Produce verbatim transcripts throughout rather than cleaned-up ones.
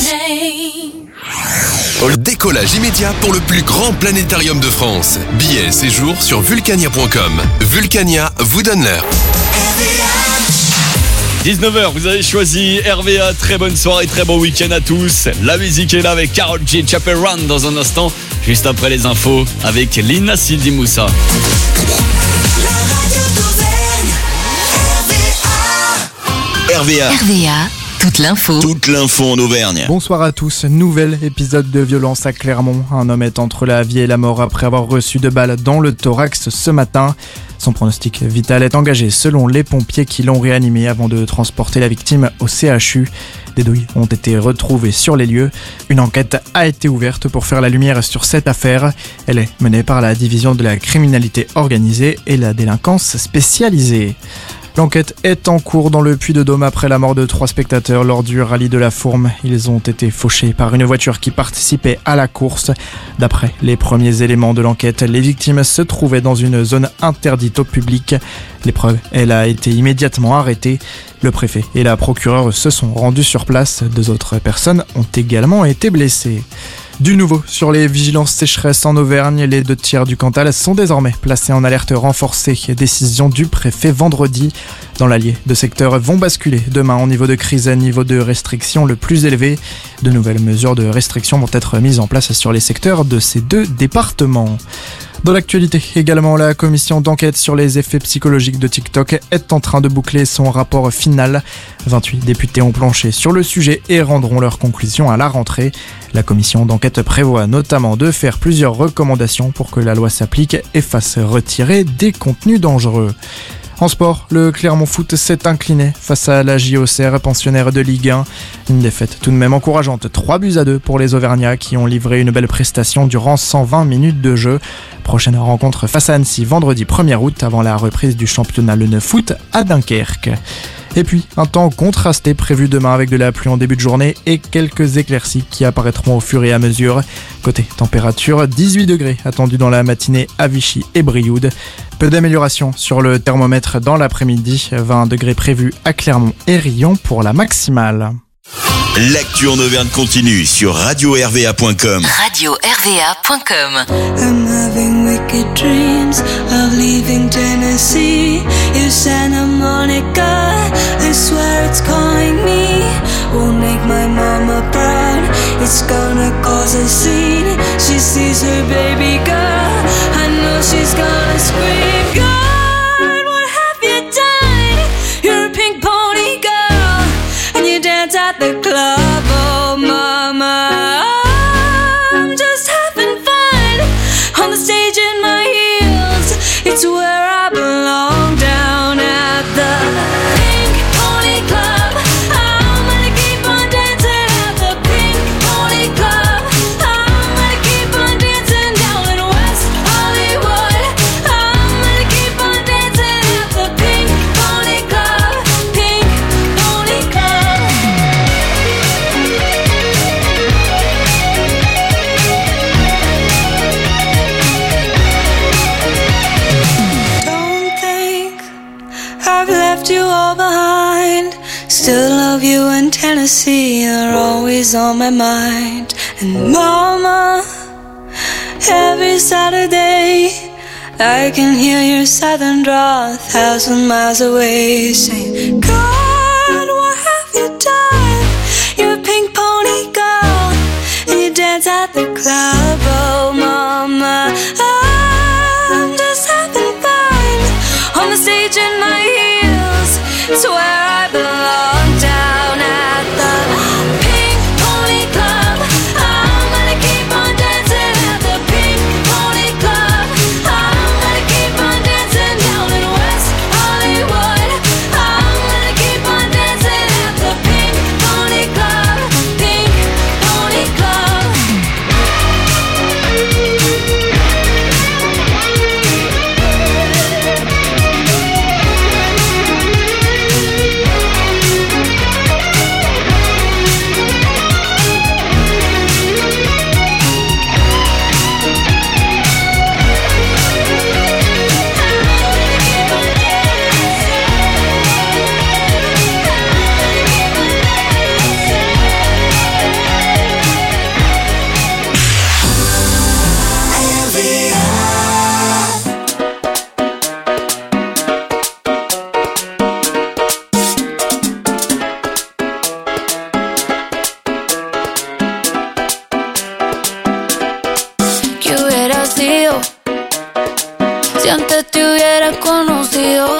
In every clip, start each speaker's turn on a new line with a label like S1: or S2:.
S1: Le décollage immédiat pour le plus grand planétarium de France. Billets et séjours sur vulcania point com. Vulcania vous donne l'heure.
S2: dix-neuf heures, vous avez choisi R V A. Très bonne soirée, très bon week-end à tous. La musique est là avec Karol G, Chapel Run dans un instant. Juste après les infos avec Lina Sidi Moussa.
S3: R V A.
S4: R V A, toute l'info.
S3: Toute l'info en Auvergne.
S5: Bonsoir à tous, nouvel épisode de violence à Clermont. Un homme est entre la vie et la mort après avoir reçu deux balles dans le thorax ce matin. Son pronostic vital est engagé selon les pompiers qui l'ont réanimé avant de transporter la victime au C H U. Des douilles ont été retrouvées sur les lieux. Une enquête a été ouverte pour faire la lumière sur cette affaire. Elle est menée par la division de la criminalité organisée et la délinquance spécialisée. L'enquête est en cours dans le Puy-de-Dôme après la mort de trois spectateurs lors du rallye de la Fourme. Ils ont été fauchés par une voiture qui participait à la course. D'après les premiers éléments de l'enquête, les victimes se trouvaient dans une zone interdite au public. L'épreuve, elle a été immédiatement arrêtée. Le préfet et la procureure se sont rendus sur place. Deux autres personnes ont également été blessées. Du nouveau sur les vigilances sécheresse en Auvergne, les deux tiers du Cantal sont désormais placés en alerte renforcée. Décision du préfet vendredi. Dans l'Allier, deux secteurs vont basculer demain au niveau de crise à niveau de restriction le plus élevé. De nouvelles mesures de restriction vont être mises en place sur les secteurs de ces deux départements. Dans l'actualité également, la commission d'enquête sur les effets psychologiques de TikTok est en train de boucler son rapport final. vingt-huit députés ont planché sur le sujet et rendront leurs conclusions à la rentrée. La commission d'enquête prévoit notamment de faire plusieurs recommandations pour que la loi s'applique et fasse retirer des contenus dangereux. En sport, le Clermont Foot s'est incliné face à la J O C R, pensionnaire de Ligue un. Une défaite tout de même encourageante, trois buts à deux pour les Auvergnats qui ont livré une belle prestation durant cent vingt minutes de jeu. Prochaine rencontre face à Annecy vendredi premier août avant la reprise du championnat Le neuf août à Dunkerque. Et puis, un temps contrasté prévu demain avec de la pluie en début de journée et quelques éclaircies qui apparaîtront au fur et à mesure. Côté température, dix-huit degrés attendus dans la matinée à Vichy et Brioude. Peu d'amélioration sur le thermomètre dans l'après-midi, vingt degrés prévus à Clermont et Riom pour la maximale.
S3: L'actu en Auvergne continue sur radio r v a point com.
S4: radio r v a point com.
S6: I'm having wicked dreams of leaving Tennessee. You Santa Monica, I swear it's calling me. Won't make my mama proud, it's gonna cause a scene. She sees her baby girl, I know she's gonna scream. God, what have you done? You're a pink pony girl, and you dance at the club. Oh mama, I'm just having fun on the stage in my heels. It's where I belong, down at the Pink Pony Club. I'm gonna keep on dancing at the Pink Pony Club. I'm gonna keep on dancing down in West Hollywood. I'm gonna keep on dancing at the Pink Pony Club. Pink Pony Club. Don't think I've left you all behind. Still love you in Tennessee, you're always on my mind. And mama, every Saturday I can hear your southern drawl a thousand miles away, saying, God, what have you done? You're a pink pony girl, and you dance at the club. Oh mama, I'm just having fun on the stage in my heels. It's where I belong, down at the Pink Pony Club. I'm gonna keep on dancing at the Pink Pony Club. I'm gonna keep on dancing down in West Hollywood. I'm gonna keep on dancing at the Pink Pony Club. Pink Pony Club. hubiera conocido,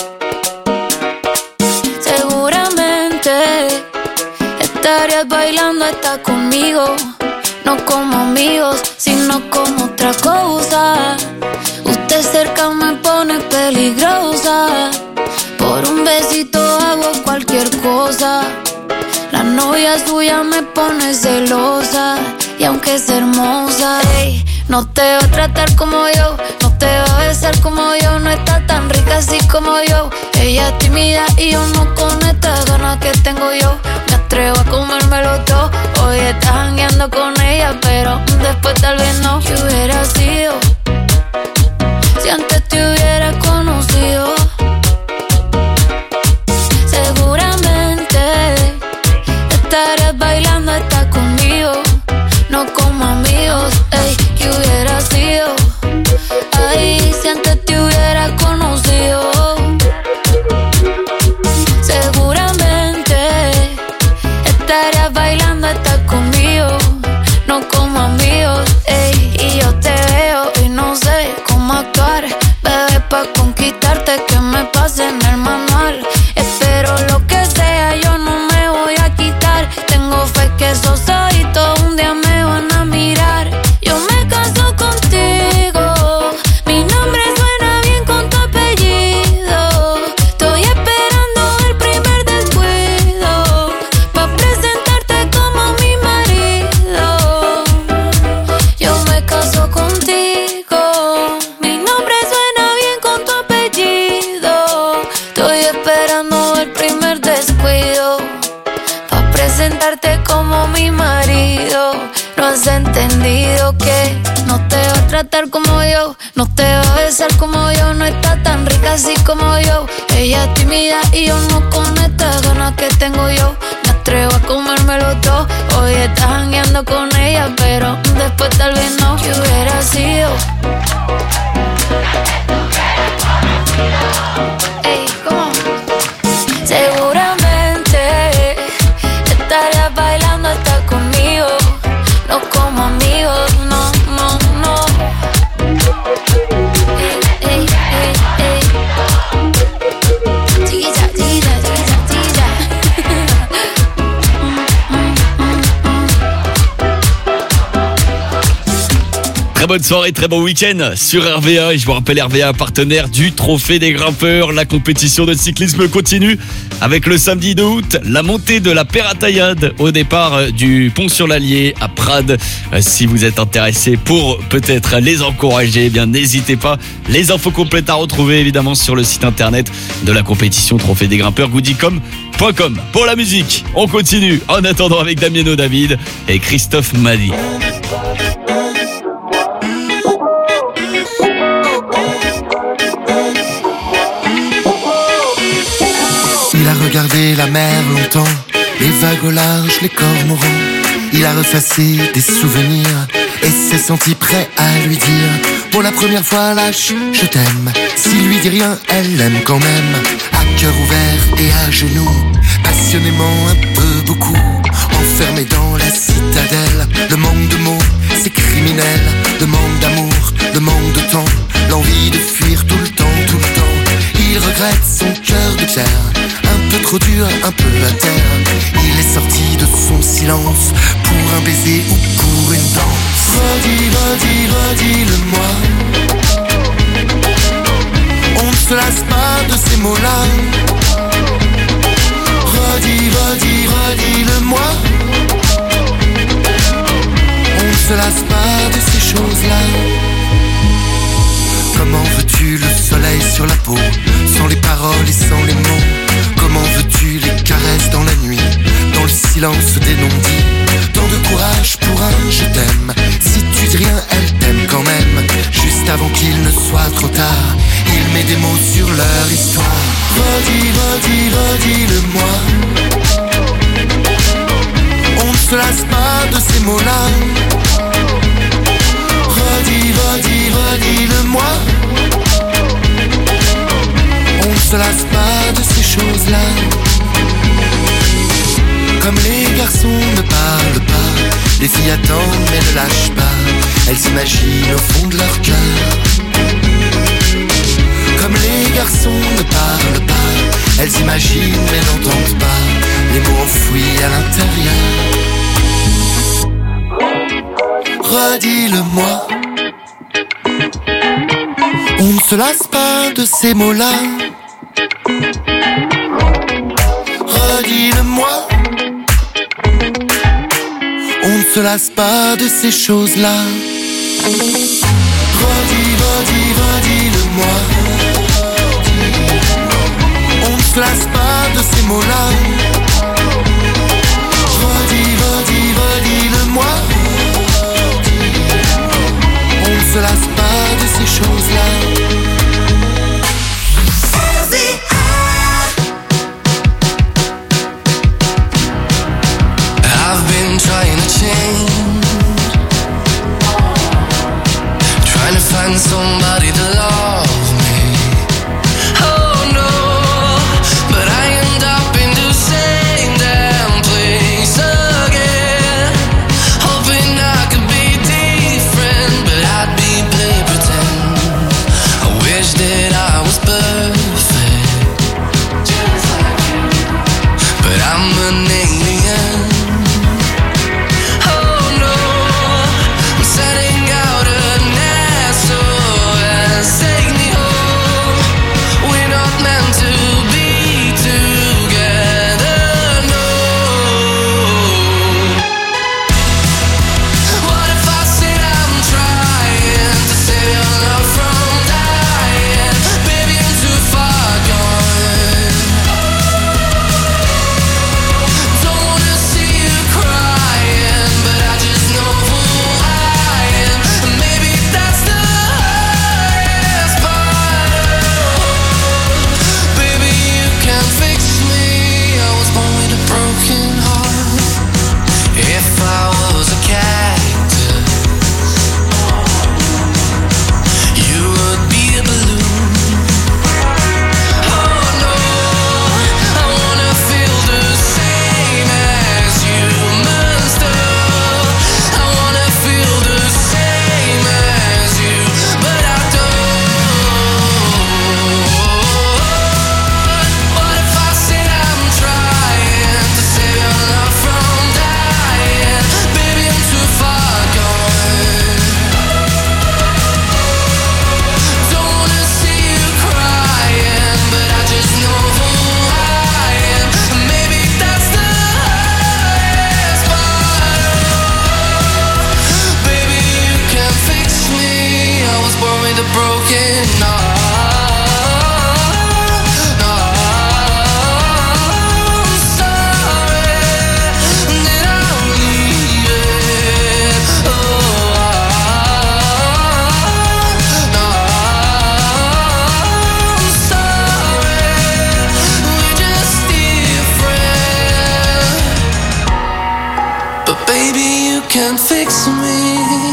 S6: seguramente estarías bailando hasta conmigo. No como amigos, sino como otra cosa. Usted cerca me pone peligrosa. Por un besito hago cualquier cosa. La novia suya me pone celosa. Y aunque es hermosa, ey, no te va a tratar como yo, no te va a besar como yo. No está tan rica así como yo. Ella es tímida y yo no, con estas ganas que tengo yo me atrevo a comérmelo todo. Hoy estás jangueando con ella, pero después tal vez no. ¿Qué hubiera sido si antes te hubiera conocido? Seguramente estarías bailando hasta conmigo. No como amigos, ey, ¿qué hubiera sido? Ay, si antes te hubiera conocido. Seguramente estarías bailando hasta conmigo. No como amigos, ey, y yo te veo y no sé cómo actuar. Bebé, pa' conquistarte que me pase en el manual. Espero lo que sea, yo no me voy a quitar. Tengo fe que esos ojitos un día me van a mirar. Yo me caso contigo, mi nombre suena bien con tu apellido. Estoy esperando el primer descuido pa' presentarte como mi marido. Yo me caso contigo, mi nombre suena bien con tu apellido. Estoy esperando el primer descuido pa' presentarte como mi marido. No has entendido que no te va a tratar como yo, no te va a besar como yo. No está tan rica así como yo. Ella es tímida y yo no, con estas ganas que tengo yo me atrevo a comérmelo todo. Hoy estás jangueando con ella, pero después tal vez no. ¿Qué hubiera sido? Ey, ¿cómo? Seguramente estarías bailando hasta conmigo. No como amigos, no, no, no. Ey, ey, ey, ey. Chiquilla, chiquilla, chiquilla, chiquilla.
S2: Très bonne soirée, très bon week-end sur R V A. Et je vous rappelle, R V A, partenaire du Trophée des Grimpeurs. La compétition de cyclisme continue avec le samedi deux août, la montée de la Pératayade au départ du Pont sur l'Allier à Prades. Si vous êtes intéressé pour peut-être les encourager, eh bien n'hésitez pas. Les infos complètes à retrouver évidemment sur le site internet de la compétition Trophée des Grimpeurs, goodicom point com. Pour la musique, on continue en attendant avec Damiano David et Christophe Madi.
S7: Il a regardé la mer longtemps, les vagues au large, les cormorans. Il a refacé des souvenirs et s'est senti prêt à lui dire pour la première fois lâche, je t'aime. S'il lui dit rien, elle l'aime quand même. À cœur ouvert et à genoux, passionnément un peu beaucoup. Enfermé dans la citadelle, le manque de mots, c'est criminel. Le manque d'amour, le manque de temps, l'envie de fuir tout le temps, tout le temps. Il regrette son cœur de pierre, un peu trop dur, un peu à terre. Il est sorti de son silence pour un baiser ou pour une danse. Redis, redis, redis-le-moi. On ne se lasse pas de ces mots-là. Redis, redis, redis-le-moi. On ne se lasse pas de ces choses-là. Comment veux-tu le soleil sur la peau, sans les paroles et sans les mots? Comment veux-tu les caresses dans la nuit, dans le silence des non-dits? Tant de courage pour un je t'aime. Si tu dis rien, elle t'aime quand même. Juste avant qu'il ne soit trop tard, il met des mots sur leur histoire. Redis, redis, redis-le-moi. On ne se lasse pas de ces mots-là. Redis, redis, redis-le-moi. On ne se lasse pas de ces choses-là. Comme les garçons ne parlent pas, les filles attendent mais ne lâchent pas. Elles s'imaginent au fond de leur cœur. Comme garçons ne parlent pas, elles imaginent mais n'entendent pas les mots enfouis à l'intérieur. Redis-le-moi. On ne se lasse pas de ces mots-là. Redis-le-moi. On ne se lasse pas de ces choses-là. Redis, redis, redis-le-moi. On ne se lasse pas de ces mots-là. Redis, redis, redis-le-moi. On ne se lasse pas de ces choses-là.
S8: I've been trying to change, trying to find somebody to love me. Oh no, but I end up in the same damn place again, hoping I could be different, but I'd be play pretend. I wish that I was perfect, but I'm an alien. Can't fix me.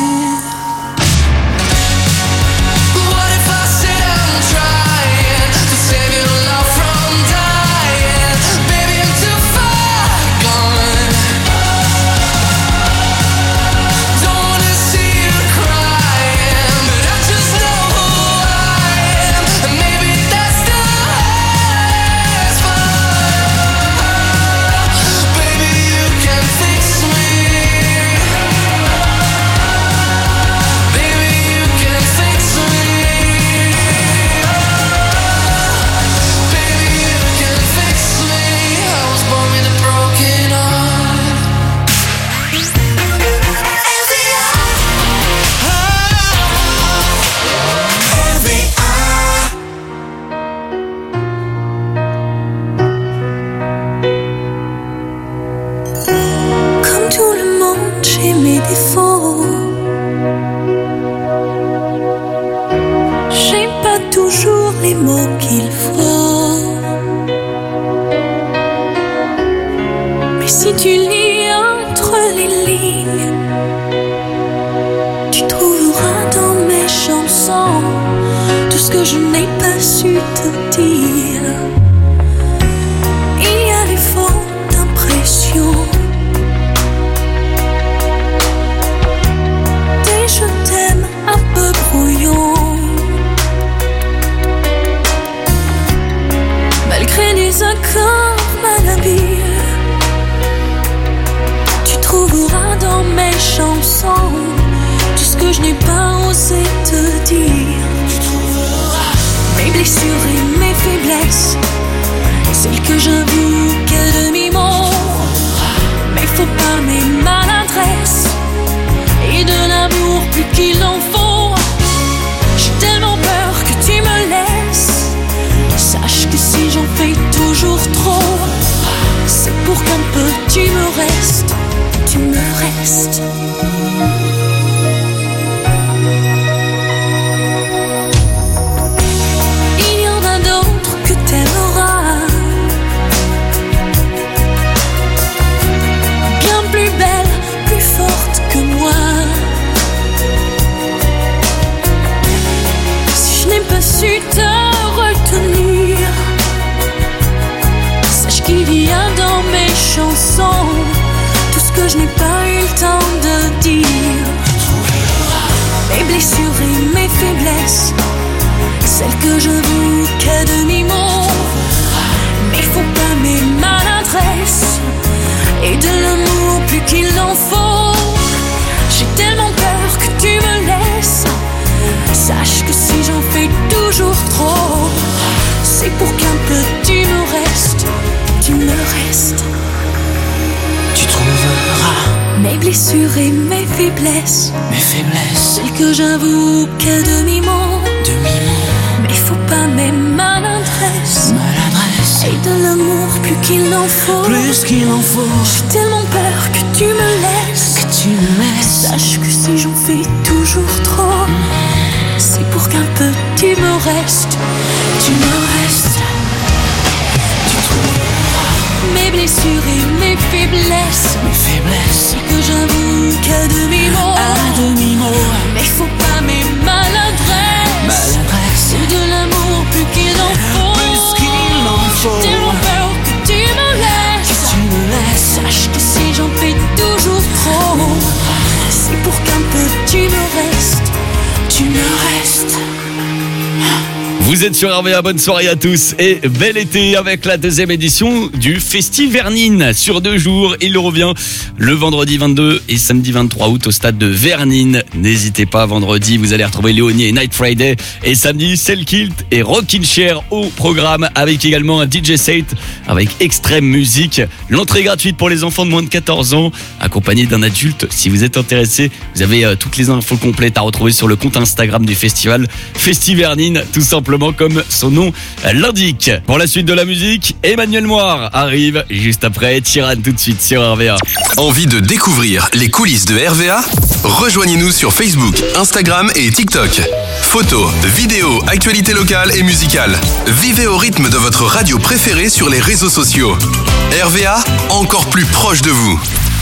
S8: What if I said I'm trying to save your love from dying? Baby, I'm too far gone. Don't wanna see you crying, but I just know who I am, and maybe that's the hardest part. Baby, you can fix me.
S6: Mes défauts, j'ai pas toujours les mots qu'il faut, mais si tu lis entre les lignes, tu trouveras dans mes chansons tout ce que je n'ai pas su te dire. Il y a des fautes d'impression, je t'aime un peu brouillon. trouveras dans mes chansons tout ce que je n'ai pas osé te dire. Tu trouveras mes blessures et mes faiblesses, celles que j'avoue qu'à demi-mot. Mais faut pas mes maladresses et de l'amour plus qu'il en faut. J'ai tellement peur que tu me laisses. Sache que si j'en fais toujours trop, c'est pour qu'un peu tu me restes, tu me restes. Il y en a d'autres que t'aimeras, bien plus belles, plus fortes que moi. Si je n'ai pas su te retenir, sache qu'il y a dans mes chansons tout ce que je n'ai pas eu le temps de dire. Mes blessures et mes faiblesses, celles que je veux qu'à demi-mot. Mais faut pas mes maladresses et de l'amour plus qu'il en faut. J'ai tellement peur que tu me laisses. Sache que si j'en fais toujours trop, c'est pour qu'un peu tu me restes, tu me restes.
S8: Tu trouveras
S6: mes blessures et mes faiblesses,
S8: mes faiblesses,
S6: celles que j'avoue qu'à demi-mot.
S8: demi-mot,
S6: mais faut pas mes maladresses,
S8: maladresse
S6: et de l'amour plus qu'il en faut.
S8: plus qu'il en faut.
S6: J'ai tellement peur que tu me laisses,
S8: Que tu me laisses.
S6: sache que si j'en fais toujours trop, c'est pour qu'un peu tu me restes, tu me restes.
S8: Tu trouveras
S6: Mes blessures et mes faiblesses,
S8: mes faiblesses
S6: que j'avoue qu'à demi-mot.
S8: à demi-mot,
S6: Mais faut pas mes maladresses,
S8: maladresse
S6: et de l'amour plus qu'il en faut.
S8: plus qu'il en faut.
S6: J'ai tellement peur que tu me laisses,
S8: Tu me laisses.
S6: sache que si j'en fais toujours trop, c'est pour qu'un peu tu me restes, tu me restes.
S2: Vous êtes sur R V A, bonne soirée à tous et bel été avec la deuxième édition du Festivernine. Sur deux jours, il revient le vendredi vingt-deux et samedi vingt-trois août au stade de Vernines. N'hésitez pas, vendredi, vous allez retrouver Léonie et Night Friday. Et samedi, Selkilt et Rockin' Chair au programme avec également un D J set avec extrême musique. L'entrée gratuite pour les enfants de moins de quatorze ans, accompagné d'un adulte. Si vous êtes intéressé, vous avez euh, toutes les infos complètes à retrouver sur le compte Instagram du festival Festivernine, tout simplement comme son nom l'indique. Pour la suite de la musique, Emmanuel Moir arrive juste après Tiran tout de suite sur R V A.
S1: Envie de découvrir les coulisses de R V A? Rejoignez-nous sur Facebook, Instagram et TikTok. Photos, vidéos, actualités locales et musicales. Vivez au rythme de votre radio préférée sur les réseaux sociaux. R V A, encore plus proche de vous.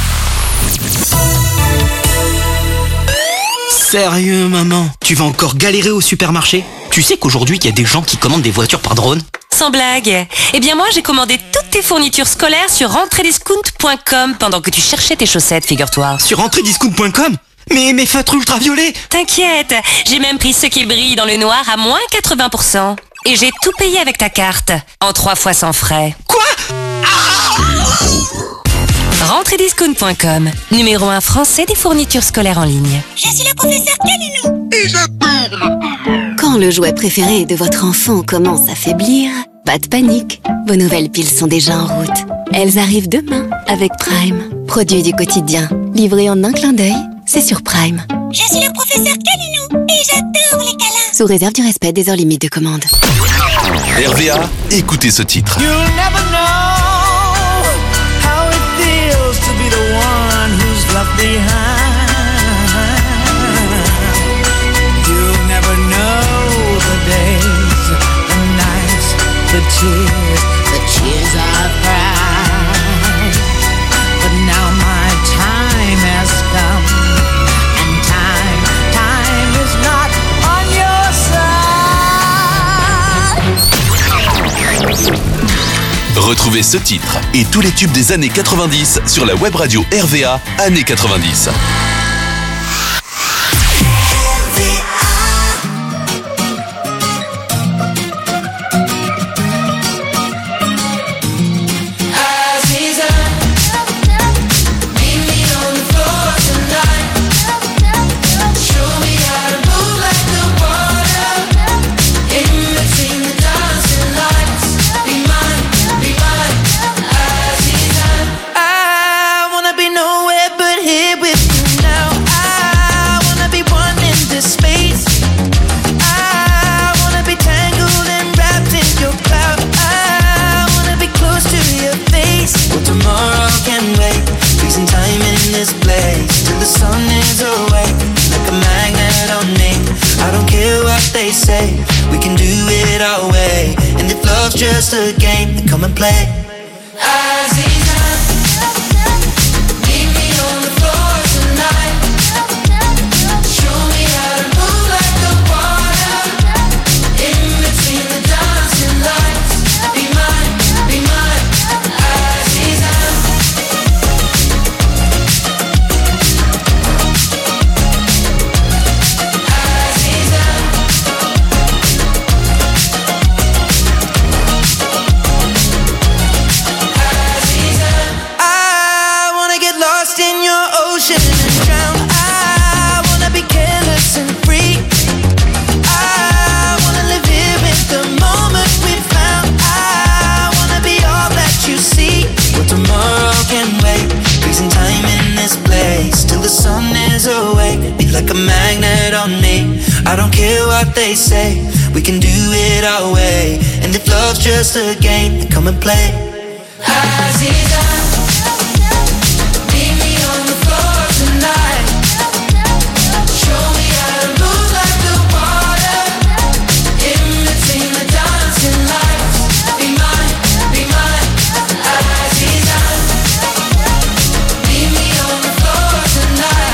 S9: Sérieux, maman? Tu vas encore galérer au supermarché? Tu sais qu'aujourd'hui, il y a des gens qui commandent des voitures par drone?
S10: Sans blague. Eh bien moi, j'ai commandé toutes tes fournitures scolaires sur rentrée discount point com pendant que tu cherchais tes chaussettes, figure-toi.
S9: Sur rentrée discount point com? Mais mes feutres ultraviolets!
S10: T'inquiète, j'ai même pris ceux qui brillent dans le noir à moins quatre-vingts pour cent. Et j'ai tout payé avec ta carte, en trois fois sans frais.
S9: Quoi?
S10: rentrée discount point com, numéro un français des fournitures scolaires en ligne.
S11: Je suis le professeur Calinou et j'adore. Quand le jouet préféré de votre enfant commence à faiblir, pas de panique, vos nouvelles piles sont déjà en route. Elles arrivent demain avec Prime, produit du quotidien, livré en un clin d'œil, c'est sur Prime.
S12: Je suis le professeur Calinou et j'adore les câlins.
S11: Sous réserve du respect des heures limites de commande.
S1: R V A, écoutez ce titre.
S8: You'll never know how it feels to be the one who's left behind. You'll never know the days, the nights, the tears, the tears I've cried. But now my time has come, and time, time is not on your side.
S1: Retrouvez ce titre et tous les tubes des années quatre-vingt-dix sur la web radio R V A années quatre-vingt-dix.
S8: Leave me on the
S13: place till the sun is awake, like a magnet on me. I don't care what they say, we can do it our way. And if love's just a game, then come and play. Aziza, meet me on the floor tonight. Show me how to move like the water in between the dancing lights. Be mine, be mine, Aziza. Like a magnet on me. I don't care what they say, we can do it our way. And if love's just a game, then come and play. Aziza, meet me on the floor tonight. Show me how to move like the water in between the dancing lights. Be mine, be mine, Aziza. Meet me on the floor tonight.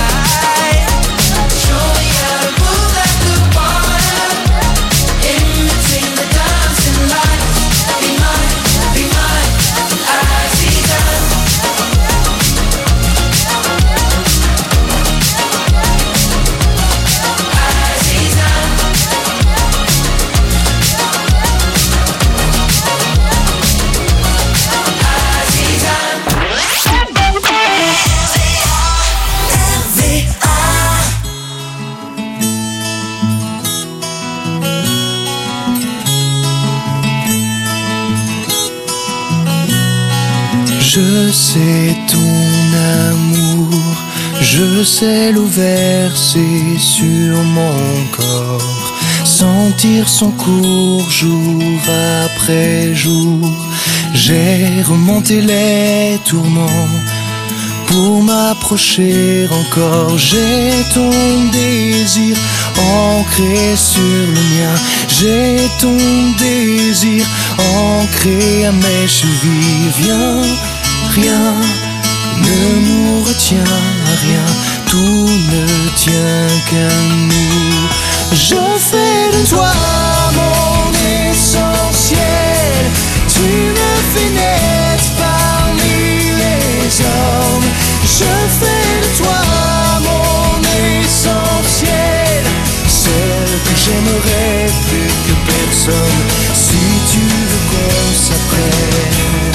S14: Je sais ton amour, je sais l'eau versée sur mon corps, sentir son cours jour après jour. J'ai remonté les tourments pour m'approcher encore. J'ai ton désir ancré sur le mien. J'ai ton désir ancré à mes chevilles. Viens, rien ne nous retient à rien, tout ne tient qu'à nous. Je fais de toi mon essentiel, tu me fais naître parmi les hommes. Je fais de toi mon essentiel, celle que j'aimerais plus que personne. Si tu veux qu'on s'apprenne,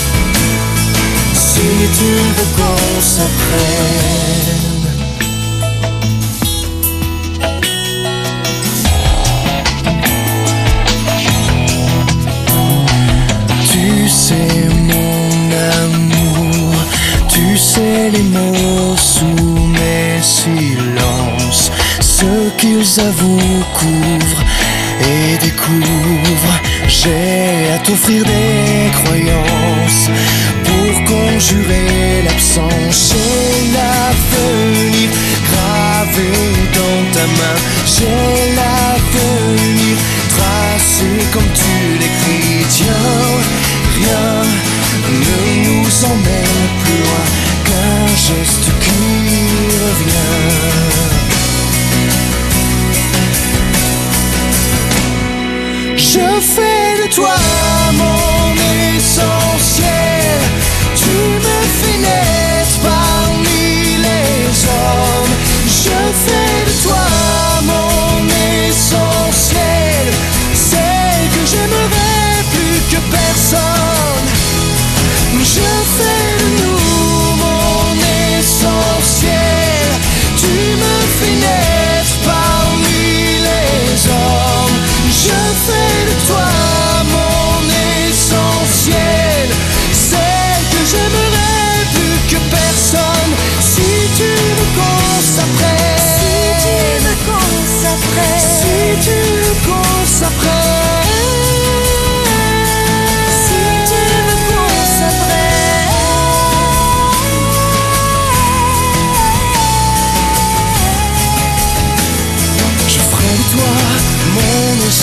S14: si tu veux qu'on s'apprenne. Tu sais mon amour, tu sais les mots sous mes silences, ce qu'ils avouent, couvrent et découvrent. J'ai à t'offrir des croyances pour conjurer l'absence. J'ai l'avenir gravé dans ta main, j'ai l'avenir tracé comme tu l'écris. Tiens, rien ne nous emmène plus loin qu'un geste qui revient. Je fais de toi mon essentiel, tu me fais naître parmi les hommes. Je fais de toi mon essentiel, celle que j'aimerais plus que personne. Je fais de nous mon essentiel, tu me fais naître parmi les hommes. Je fais de toi mon essentiel, celle que j'aimerais plus que personne. Si tu veux qu'on s'apprenne, si tu veux qu'on s'apprenne, si tu veux qu'on s'apprenne, si tu veux qu'on s'apprenne.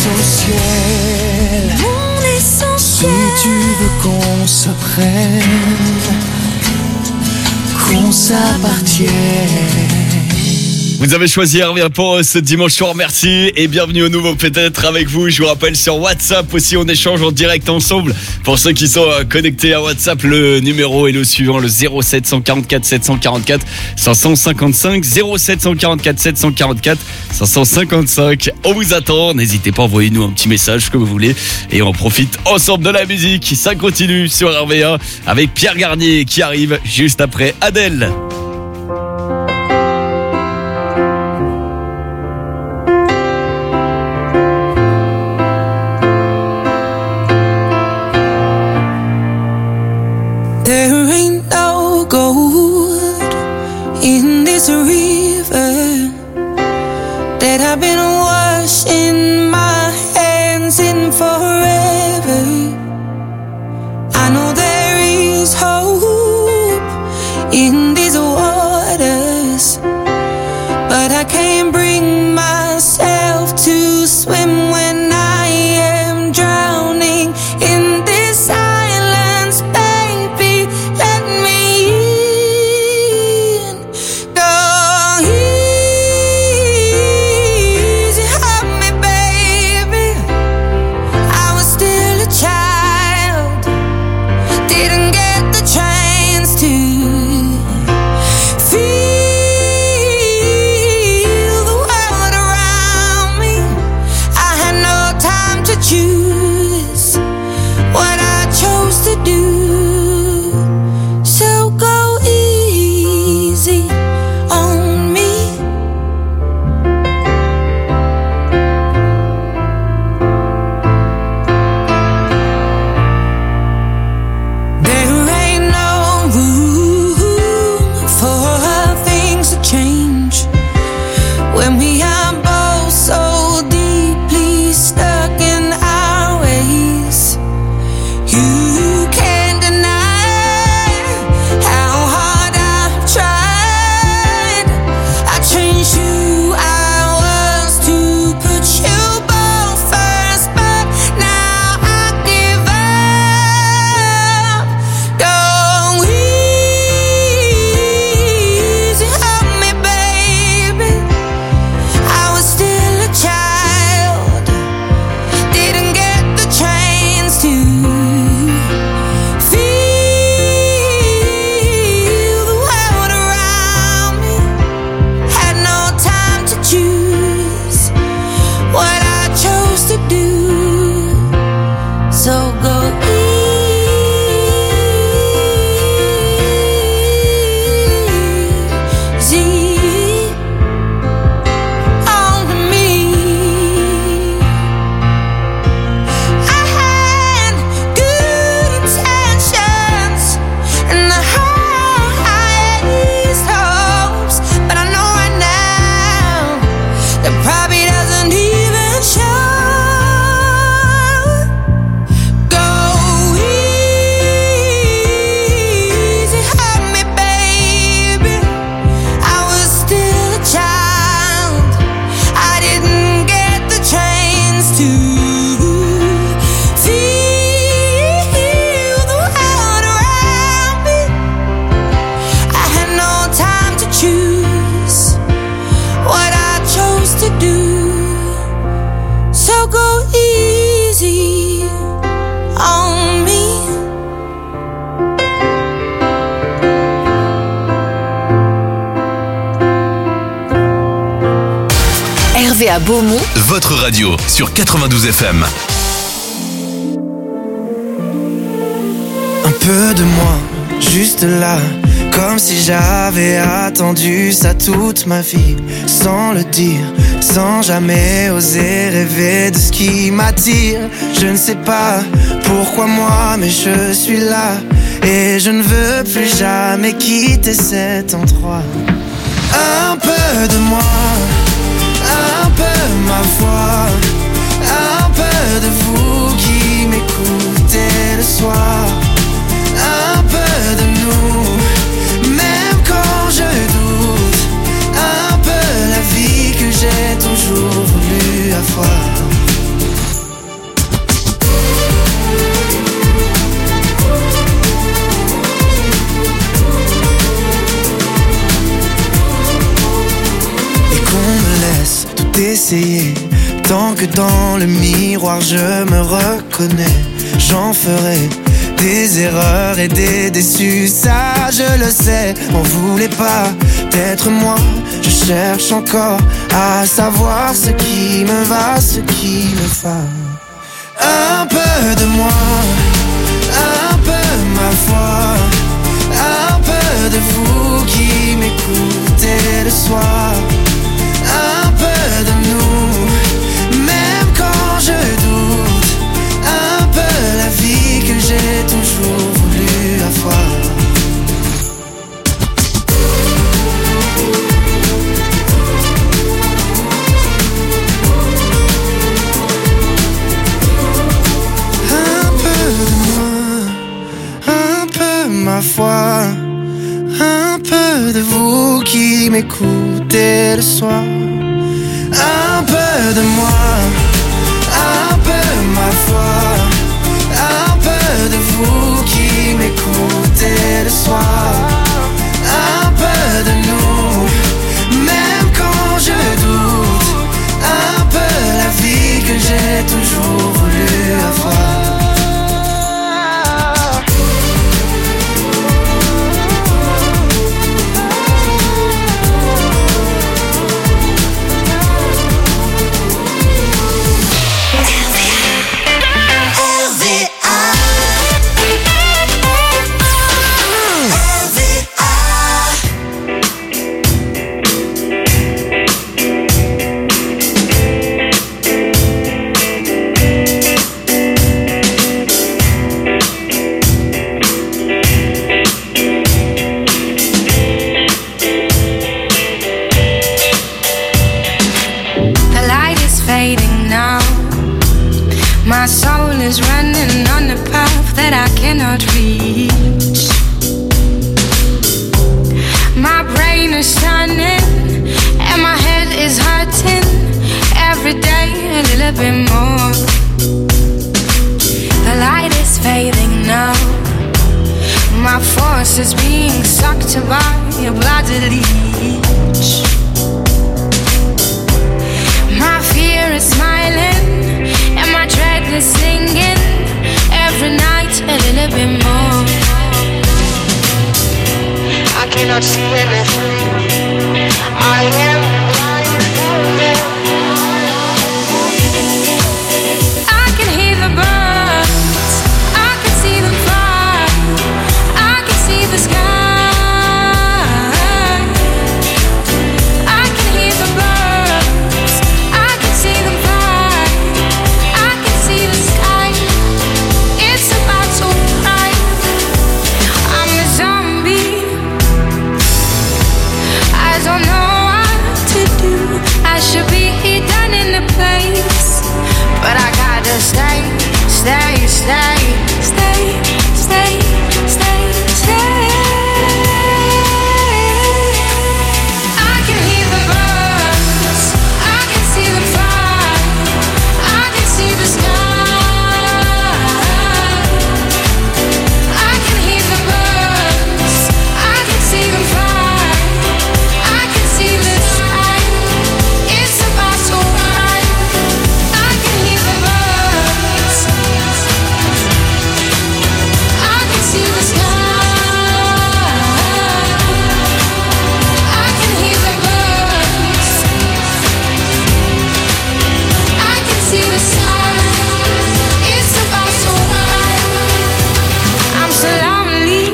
S14: essentiel.
S6: Mon essentiel.
S14: Si tu veux qu'on se prenne, qu'on s'appartienne.
S2: Vous avez choisi R V A pour ce dimanche soir, merci et bienvenue au nouveau peut-être avec vous. Je vous rappelle sur WhatsApp aussi, on échange en direct ensemble. Pour ceux qui sont connectés à WhatsApp, le numéro est le suivant, le zéro sept cent quarante-quatre sept cent quarante-quatre cinq cent cinquante-cinq, zéro sept cent quarante-quatre sept cent quarante-quatre cinq cent cinquante-cinq. On vous attend, n'hésitez pas, envoyez-nous un petit message que vous voulez et on profite ensemble de la musique. Ça continue sur R V A avec Pierre Garnier qui arrive juste après Adèle.
S6: I've been washing my hands in forever. I know there is hope in these waters, but I can't bring myself to swim when I am drowning in this silence. Baby, let me in. Go easy.
S1: À Beaumont, votre radio sur quatre-vingt-douze F M.
S15: Un peu de moi, juste là, comme si j'avais attendu ça toute ma vie, sans le dire, sans jamais oser rêver de ce qui m'attire. Je ne sais pas pourquoi moi, mais je suis là, et je ne veux plus jamais quitter cet endroit. Un peu de moi, un peu ma voix, un peu de vous qui m'écoutez le soir, un peu de nous, même quand je doute, un peu la vie que j'ai toujours voulu avoir. essayer. Tant que dans le miroir je me reconnais, j'en ferai des erreurs et des déçus, ça je le sais. M'en voulez pas d'être moi, je cherche encore à savoir ce qui me va, ce qui me va. Un peu de moi, un peu ma foi, un peu de vous qui m'écoutez le soir, un peu de nous, même quand je doute, un peu la vie que j'ai toujours voulu avoir. Ma foi, un peu de vous qui m'écoutez le soir, un peu de moi, un peu ma foi, un peu de vous qui m'écoutez le soir, un peu de nous, même quand je doute, un peu la vie que j'ai toujours voulu avoir.
S6: My soul is running on a path that I cannot reach. My brain is turning and my head is hurting every day a little bit more. The light is fading now. My force is being sucked by a bloody leech. My fear is smiling and my dread is singing every night a little bit more. I cannot see anything. I am blind. I can hear the birds. I can see them fly. I can see the sky. I can hear the birds. I can see them fly. I can see the sky. It's about to cry. I'm a zombie. I don't know what to do. I should be done in the place, but I gotta stay, stay, stay, stay, stay, stay, stay. I can hear the birds. I can see them fly. I can see the sky. I can hear the birds. I can see them fly. I can see the sky. It's about to cry. I can hear the birds. I can see the sky. I can hear the birds. I can see the sky. It's about to cry. I'm so lonely.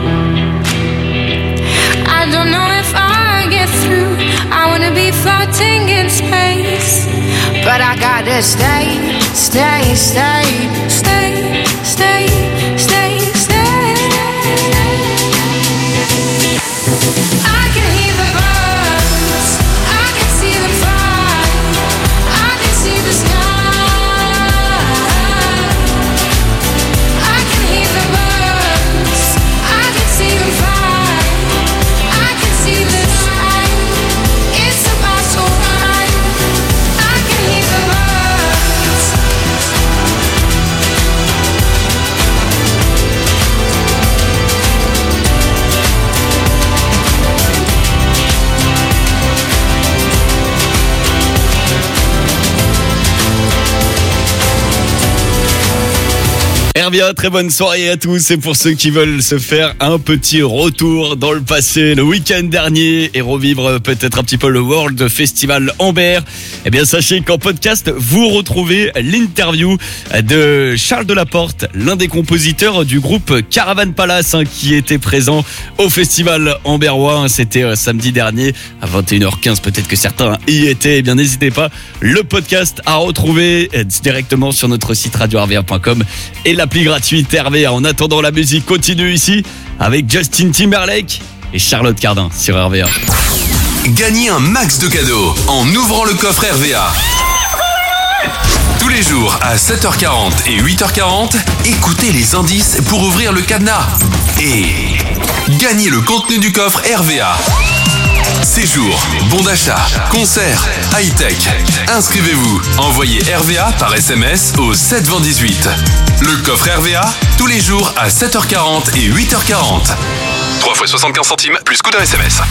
S6: I don't know if I'll get through. I wanna be floating in space, but I gotta stay, stay, stay, stay, stay, stay, stay. I can hear the birds. I can see them fly. I can see the sky. I can hear the birds. I can see them fly. I can see the sky. It's about to cry. I can hear the birds.
S2: R V A, très bonne soirée à tous. Et pour ceux qui veulent se faire un petit retour dans le passé, le week-end dernier, et revivre peut-être un petit peu le World Festival Amber, eh bien sachez qu'en podcast, vous retrouvez l'interview de Charles Delaporte, l'un des compositeurs du groupe Caravan Palace, hein, qui était présent au Festival Amberois. C'était euh, samedi dernier à vingt et une heures quinze. Peut-être que certains y étaient. Eh bien n'hésitez pas. Le podcast à retrouver euh, directement sur notre site radio r v a point com et l'appli gratuite R V A. En attendant, la musique continue ici avec Justin Timberlake et Charlotte Cardin sur R V A.
S1: Gagnez un max de cadeaux en ouvrant le coffre R V A. Tous les jours à sept heures quarante et huit heures quarante, écoutez les indices pour ouvrir le cadenas. Et gagnez le contenu du coffre R V A. Séjour, bon d'achat, concert, high-tech. Inscrivez-vous, envoyez R V A par S M S au sept vingt dix-huit. Le coffre R V A, tous les jours à sept heures quarante et huit heures quarante. trois fois soixante-quinze centimes plus coût d'un S M S.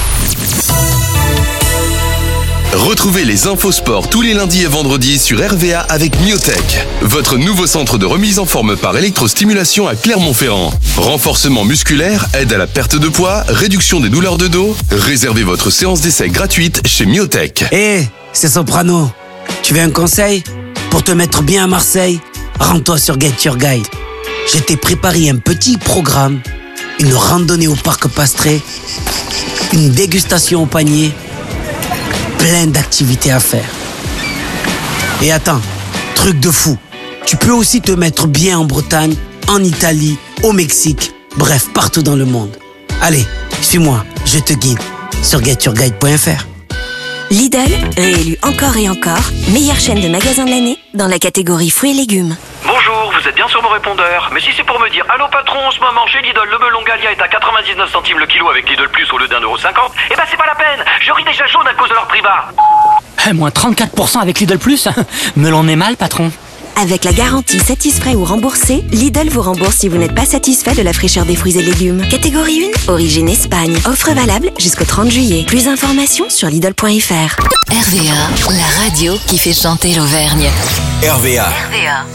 S1: Retrouvez les infos sport tous les lundis et vendredis sur R V A avec Myotech, votre nouveau centre de remise en forme par électrostimulation à Clermont-Ferrand. Renforcement musculaire, aide à la perte de poids, réduction des douleurs de dos. Réservez votre séance d'essai gratuite chez Myotech.
S16: Hé, hey, c'est Soprano. Tu veux un conseil? Pour te mettre bien à Marseille, rends-toi sur Get Your Guide. Je t'ai préparé un petit programme, une randonnée au parc Pastré, une dégustation au panier, plein d'activités à faire. Et attends, truc de fou, tu peux aussi te mettre bien en Bretagne, en Italie, au Mexique, bref, partout dans le monde. Allez, suis-moi, je te guide sur get your guide point f r.
S17: Lidl, réélu encore et encore, meilleure chaîne de magasins de l'année dans la catégorie fruits et légumes.
S18: Bonjour, vous êtes bien sur mon répondeur. Mais si c'est pour me dire allô patron, en ce moment chez Lidl, le melon Gallia est à quatre-vingt-dix-neuf centimes le kilo avec Lidl Plus au lieu d'un euro cinquante, eh ben c'est pas la peine, je ris déjà jaune à cause de leur prix bas.
S19: Eh, moins trente-quatre pour cent avec Lidl Plus. Melon est mal, patron.
S17: Avec la garantie satisfait ou remboursé, Lidl vous rembourse si vous n'êtes pas satisfait de la fraîcheur des fruits et légumes. Catégorie un, origine Espagne. Offre valable jusqu'au trente juillet. Plus d'informations sur lidl point f r.
S4: R V A, la radio qui fait chanter l'Auvergne.
S3: R V A.
S4: R V A.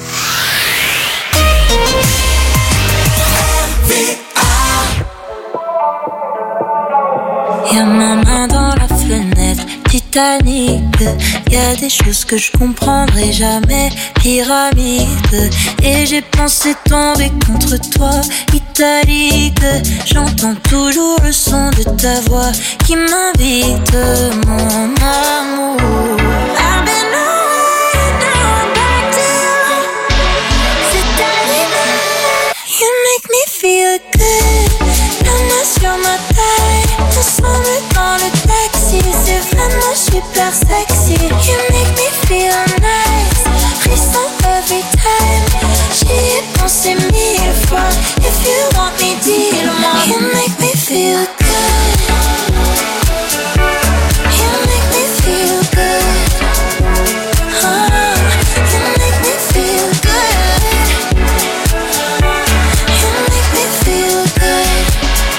S6: Y'a ma main dans la fenêtre, Titanic. Y'a des choses que je comprendrai jamais, pyramide. Et j'ai pensé tomber contre toi, italique. J'entends toujours le son de ta voix qui m'invite, mon amour. I've been away, now I'm back to you. C'est arrivé, you make me feel good. La main sur ma taille, ensemble dans le taxi, c'est vraiment super sexy. You make me feel nice, frisson every time. J'y ai pensé mille fois, if you want me, dis-le-moi. You make me feel good. You make me feel good. Oh, you make me feel good. You make me feel good.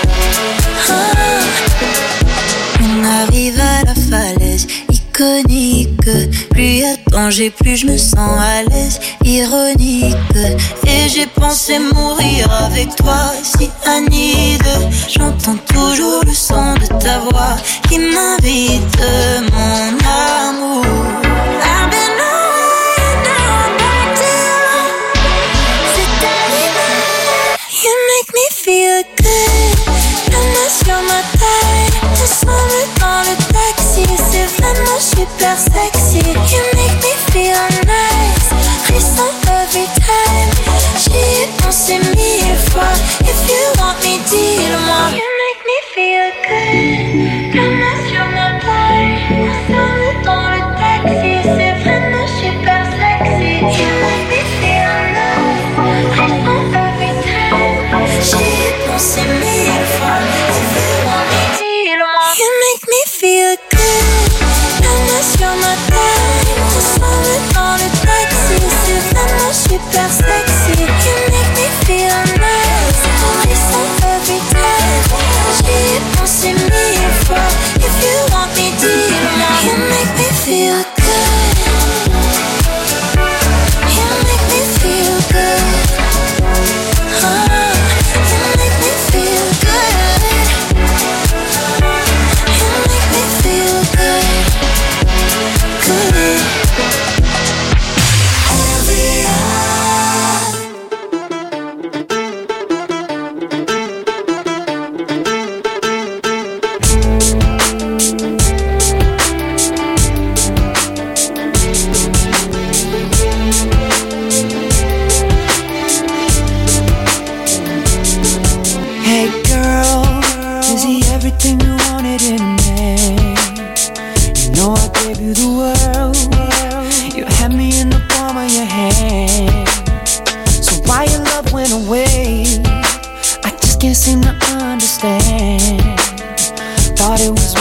S6: On arrive à la falaise iconique. Plus y a de danger, plus je me sens à l'aise, ironique. Et j'ai pensé mourir avec toi, si Anide. J'entends toujours le son de ta voix qui m'invite, mon amour. I've been away, now I'm back to you. C'est arrivé, you make me feel good. La main sur ma taille, ensemble dans le taxi, c'est vraiment super sexy. You make me feel nice, frisson every time. J'y ai pensé mille fois, if you want me, dis-le-moi. You make me feel good. La main sur ma taille, ensemble dans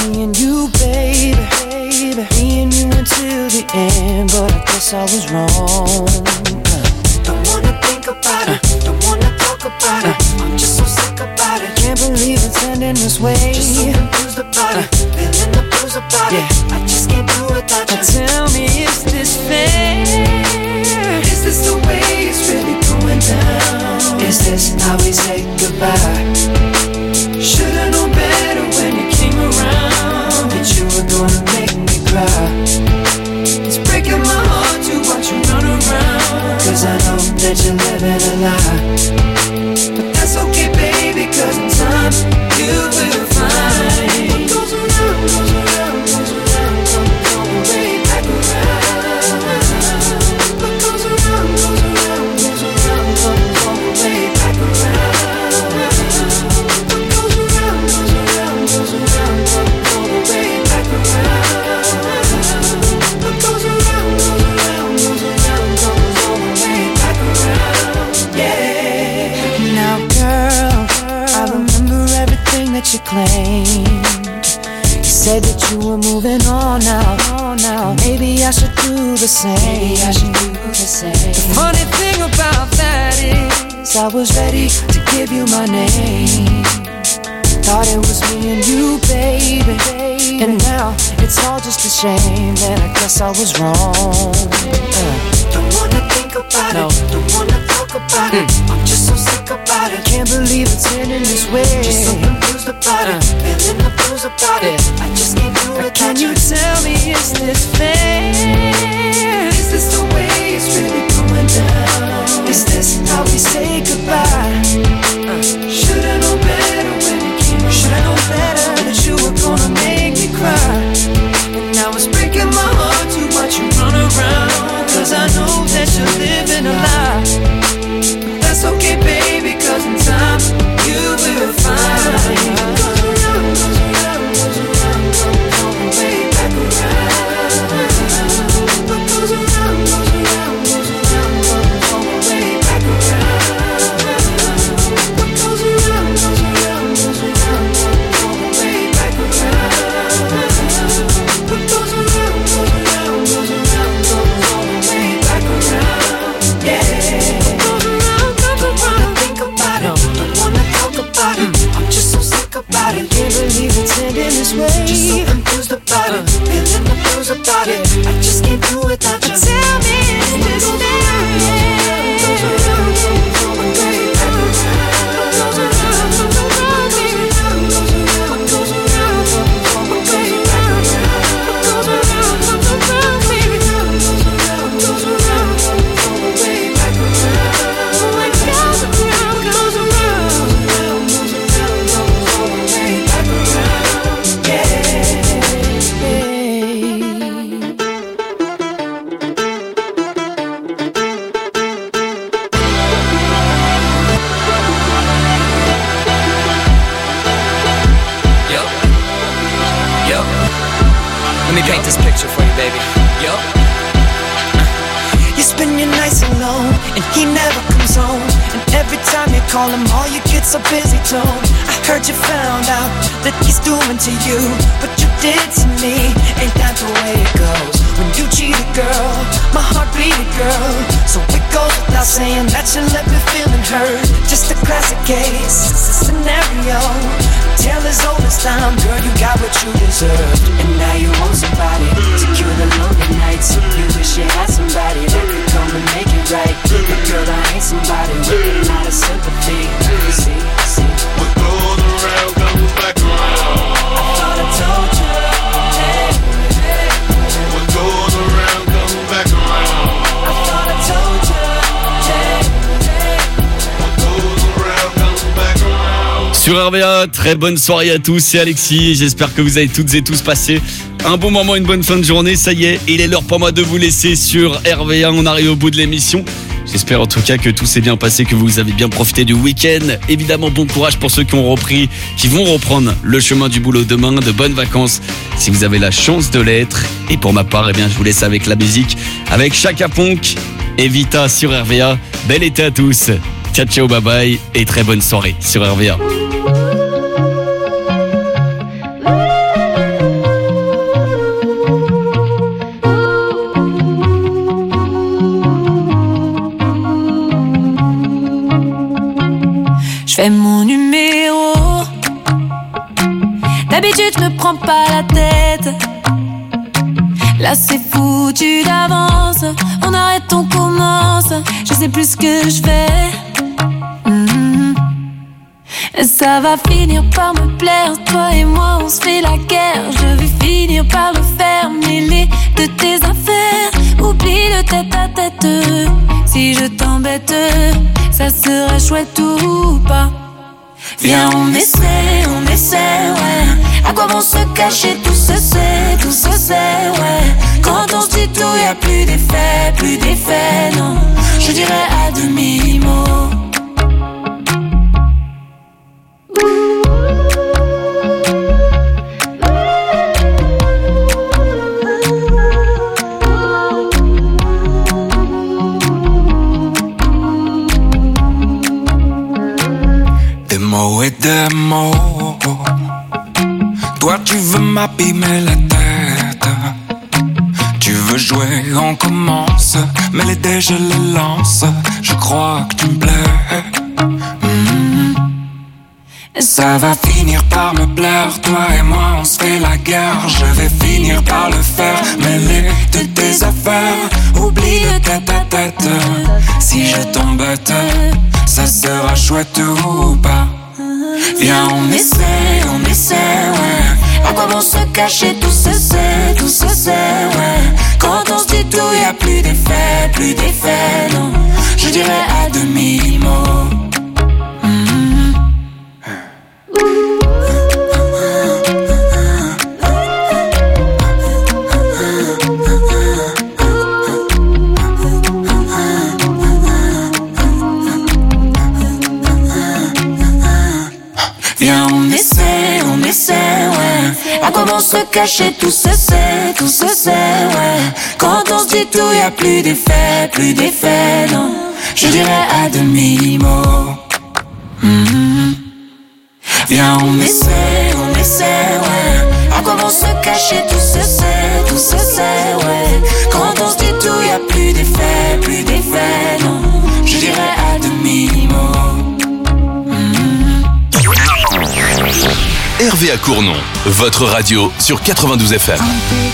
S15: me and you, baby, baby. Me and you until the end, but I guess I was wrong. Don't wanna think about it, don't wanna talk about it. I'm just so sick about it. Can't believe it's ending this way. Just so confused about it, feeling the blues about it. I just can't do without you. Tell me, is this fair? Is this the way it's really going down? Is this how we say goodbye? Should've known better when you came around, that you were gonna make me cry. It's breaking my heart to watch you run around, cause I know that you're living a lie. But that's okay, baby, cause in time you will find what goes around, goes around, goes around, comes all the way back around. What goes around, goes around, goes around, comes all the way back around. What goes around, goes around, goes around, comes all the way back around. What goes around, goes around, goes around, comes all the way back around. Yeah. Now, girl, I remember everything that you claimed. You said that you were moving on now, on now. Maybe I should do the same. Maybe I should do the same. The funny thing about that is, I was ready to give you my name. Thought it was me and you, baby. And now it's all just a shame, and I guess I was wrong. Uh. Don't wanna think about no. it, don't wanna talk about mm. it. I'm just so sick about it. Can't believe it's ending this way. Just so confused about uh. it, feeling the blues about yeah. it. I just can't do it. Can you tell me, is this fair? Is this the way it's really going down? Is this how we say goodbye? Uh. Should've known better when you came around. Should've known better that you were gonna make me cry. And now it's breaking my heart to watch you run around, cause I know that you're living a lie. But that's okay, baby, cause in time you will find what goes around, goes around, goes around, comes all the way back around. What goes around, goes around, goes around, comes all the way back around. What goes around, goes around, goes around, comes all the way back around. What goes around, goes around, goes around, comes all the way back around. Yeah. What goes around, comes around. Think about it, don't wanna talk about it. I'm just so sick about it. Can't believe it's ending this way. Just so confused about it, feeling the blues about it. I just can't do without you. Tell me, is this fair? Goes around, comes all the way back around. What goes around, comes around, baby. What goes around, comes all the way back around. What goes around, comes around, baby. Goes around, goes around, comes all the way back around. What goes around, goes around, goes around, comes all the way back around. Yeah.
S20: Yo, yo. Let me paint this picture for you, baby. Yo.
S15: You spend your nights alone, and he never comes home. And every time you call him, all you get's a busy tone. I heard you found out that he's doing to you what you did to me. Ain't that the way it goes? When you cheat a girl, my heart bleeded, girl. So it goes without saying that you left me feeling hurt. Just a classic case, it's a scenario. Tale as old as time, girl, you got what you deserved. And now you want somebody to cure the lonely nights. You wish you had somebody that could come and make it right. But girl, I ain't somebody with a lot of sympathy. See, see.
S8: What goes around comes back around.
S15: I thought I told you, hey, hey.
S8: What goes around comes back around.
S15: I thought I told you, hey, hey.
S8: What goes around comes back around.
S2: Sur R V A, très bonne soirée à tous, c'est Alexis, j'espère que vous avez toutes et tous passé un bon moment, une bonne fin de journée. Ça y est, il est l'heure pour moi de vous laisser sur R V A, on arrive au bout de l'émission. J'espère en tout cas que tout s'est bien passé, que vous avez bien profité du week-end. Évidemment, bon courage pour ceux qui ont repris, qui vont reprendre le chemin du boulot demain. De bonnes vacances si vous avez la chance de l'être. Et pour ma part, eh bien, je vous laisse avec la musique, avec Chaka Ponk et Vita sur R V A. Bel été à tous. Ciao, ciao, bye bye et très bonne soirée sur R V A.
S6: tête. Là c'est foutu d'avance. On arrête, on commence. Je sais plus ce que je fais. Mmh. Ça va finir par me plaire. Toi et moi on se fait la guerre. Je vais finir par le faire. Mêler de tes affaires. Oublie le tête à tête. Si je t'embête, ça sera chouette ou pas. Viens on essaie, on essaie, ouais. À quoi bon se cacher, tout se sait, tout se sait, ouais. Quand on se dit tout, y'a plus d'effet, plus d'effet, non. Je dirais à demi-mot.
S21: Des mots et des mots. Toi tu veux m'abîmer la tête. Tu veux jouer, on commence. Mais les dés je les lance. Je crois que tu me plais. Mmh. Ça va finir par me plaire. Toi et moi on se fait la guerre. Je vais finir par le faire. Mêler de tes affaires. Oublie le tête à tête. Si je t'embête, ça sera chouette ou pas. Viens on essaie, on essaie, ouais. À quoi bon se cacher, tout se sait, tout se sait, ouais. Quand on se dit tout, y'a plus d'effet, plus d'effet, non. Je dirais à demi-mot. Mmh. Viens on essaie, on essaie, ouais. À quoi bon se cacher, tout se sait, tout se sait, ouais. Quand on se dit tout, y'a plus d'effet, plus d'effet, non. Je dirais à demi-mot. Mmh. Viens on essaie, on essaie, ouais. À quoi bon se cacher, tout se sait, tout se sait, ouais. Quand on se dit tout, y'a plus d'effet, plus d'effet, non. Je dirais à demi-mot.
S1: R V A Cournon, votre radio sur quatre-vingt-douze F M.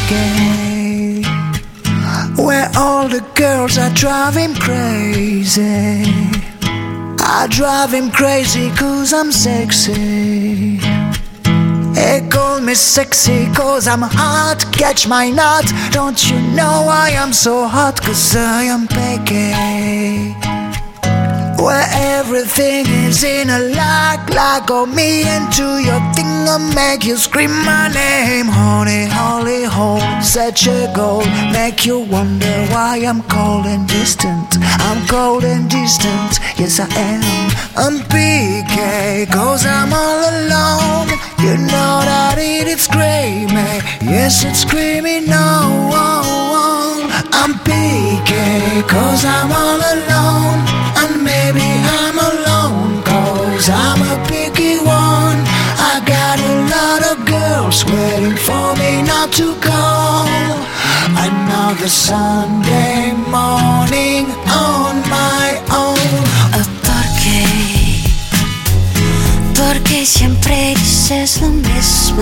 S14: Where all the girls are driving crazy. I drive him crazy cause I'm sexy. They call me sexy cause I'm hot. Catch my nut. Don't you know I am so hot cause I am picky. Where everything is in a lock, lock on me into your thing and make you scream my name. Honey, holy hole, such a goal, make you wonder why I'm cold and distant. I'm cold and distant, yes I am. I'm P K, cause I'm all alone. You know that it is screaming, yes it's screaming no. I'm P K, cause I'm all alone. And maybe I'm alone, cause I'm a picky one. I got a lot of girls waiting for me not to call. Another Sunday morning on my own.
S6: ¿Por qué? Porque siempre dices lo mismo.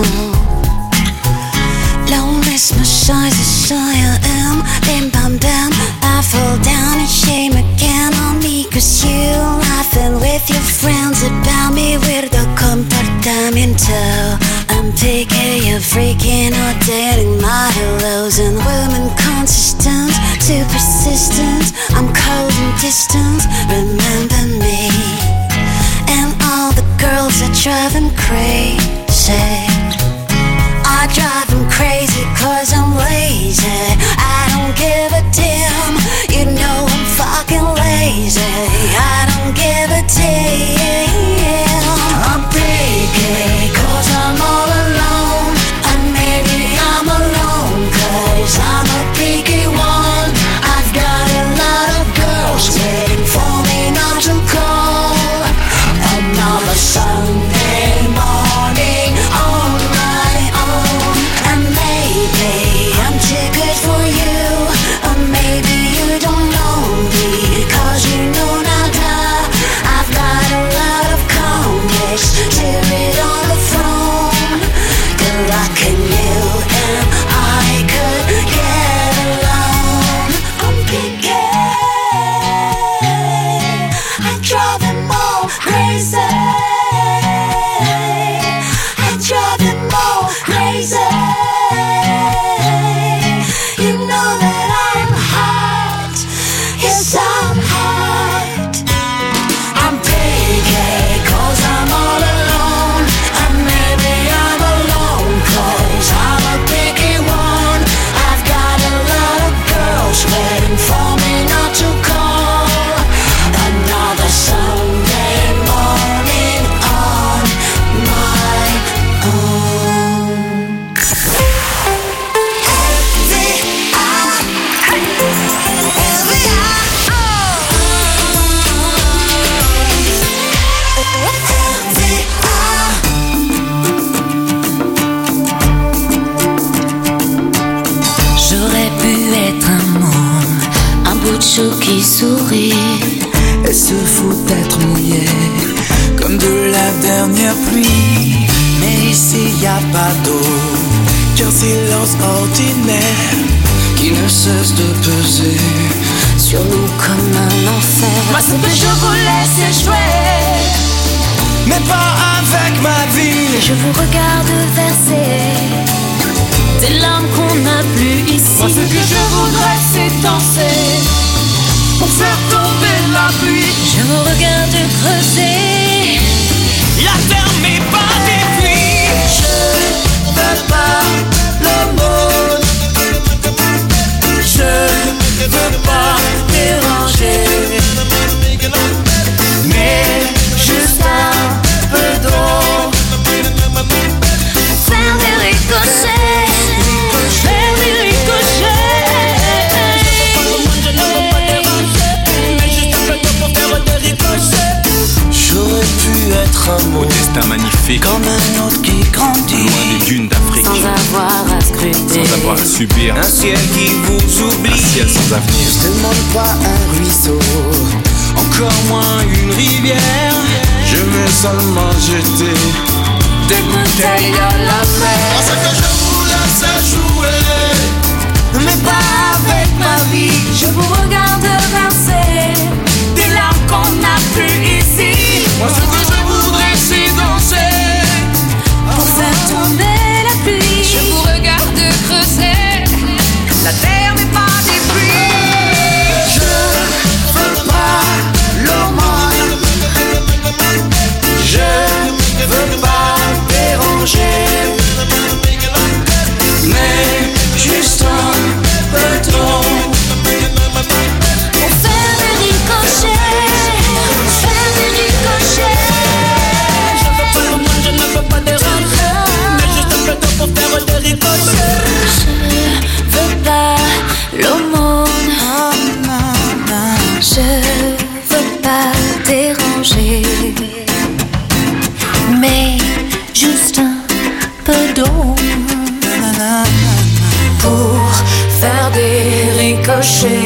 S6: Lo mismo soy, soy I am. Bim bam bam, I fall down and shame again on me. Cause you laughing with your friends about me. Weirdo comportamiento. I'm picky, you're freaking or dating my hellos. And women consistent, too persistent. I'm cold and distant, remember me. And all the girls are driving crazy. I drive them crazy cause I'm lazy. I don't give a damn. You know I'm fucking lazy. I don't give a damn. I'm picky cause I'm all alone. And maybe I'm alone cause I'm a picky one. I've got a lot of girls waiting for me not to call. Another Sunday morning on my own. chou qui sourit.
S15: Elle se fout d'être mouillée comme de la dernière pluie. Mais ici y a pas d'eau qu'un silence ordinaire qui ne cesse de peser
S6: sur nous comme un enfer.
S15: Moi ce que je vous laisse échouer, mais pas avec ma vie.
S6: Je vous regarde verser des larmes qu'on n'a plus ici.
S15: Moi ce que je voudrais c'est danser pour faire tomber la pluie.
S6: Je vous regarde creuser
S15: la terre mais pas des pluies. Je veux pas l'aumône, je veux pas déranger, mais juste un peu d'eau
S6: pour faire des ricochets, faire des ricochets.
S15: J'aurais pu être un mot,
S3: au destin magnifique,
S15: comme un autre qui grandit,
S3: loin des dunes d'Afrique,
S6: sans avoir à scruter,
S3: sans avoir à subir
S15: un ciel qui vous oublie,
S3: un ciel sans avenir.
S15: Je demande pas un ruisseau, encore moins une rivière. Je veux seulement jeter des bouteilles à la mer. Parce que je vous laisse jouer, mais pas avec ma vie.
S6: Je vous regarde verser
S15: des larmes qu'on n'a plus ici. Moi ce que je voudrais c'est danser
S6: pour faire tomber la pluie.
S10: Je vous regarde creuser
S15: la terre mais pas des pluies. Je veux pas l'aumône, je veux pas déranger, mais juste un peu d'eau
S6: pour faire des ricochets, faire des ricochets.
S15: Je veux pas l'aumône, je ne veux pas déranger, mais juste un peu d'eau pour faire des ricochets.
S6: Je veux pas l'aumône, je veux pas déranger, mais juste un peu d'eau pour faire des ricochets.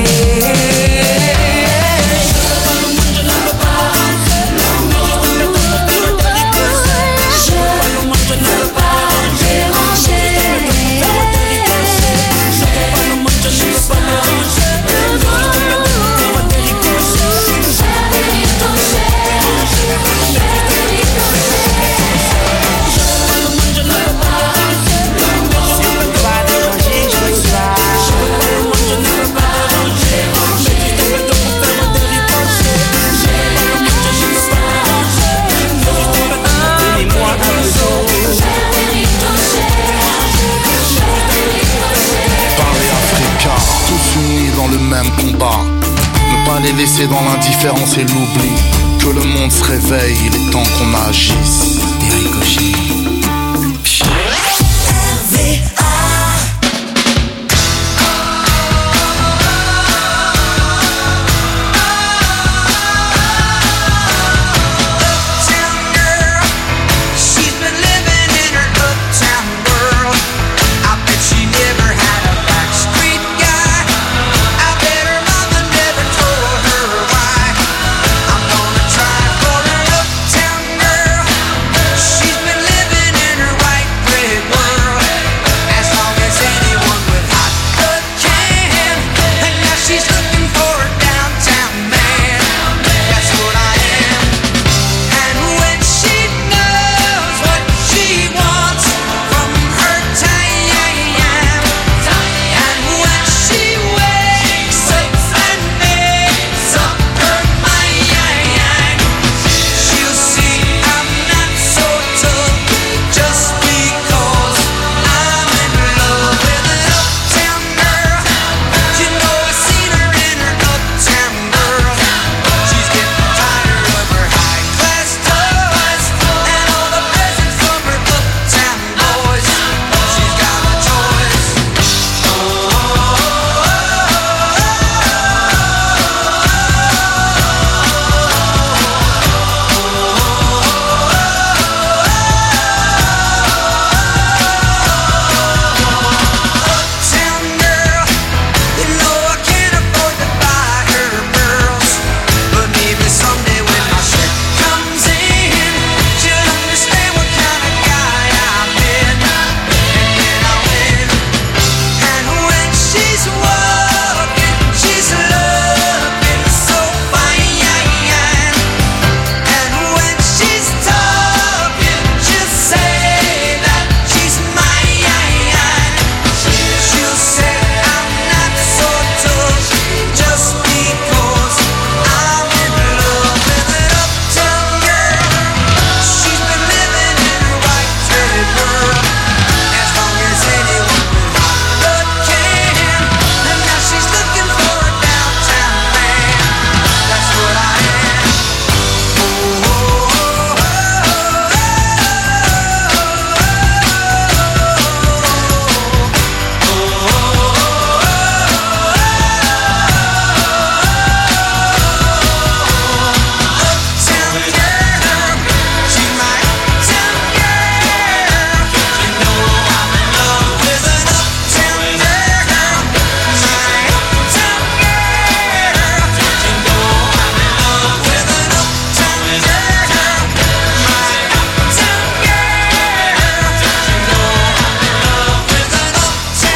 S7: Combat. Ne pas les laisser dans l'indifférence et l'oubli. Que le monde se réveille, il est temps qu'on agisse.
S15: Des ricochets.